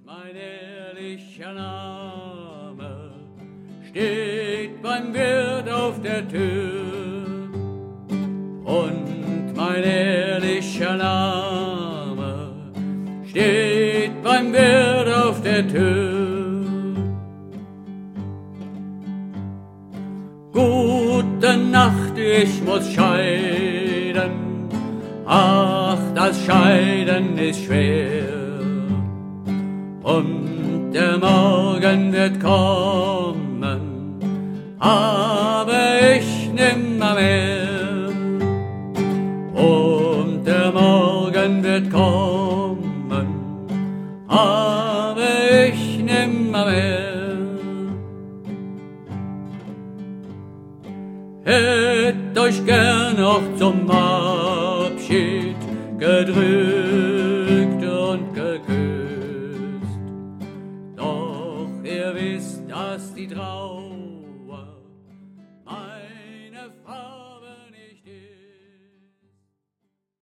mein ehrlicher Name steht beim Wirt auf der Tür. Und mein ehrlicher Name steht beim Wirt auf der Tür. Gute Nacht, ich muss scheiden, ach, das Scheiden ist schwer. Und der Morgen wird kommen, aber ich nimmer mehr. Und der Morgen wird kommen, aber ich nimmer mehr. Hätt euch gern noch zum Abschied gedrückt und geküsst, doch ihr wisst, dass die Trauer meine Frau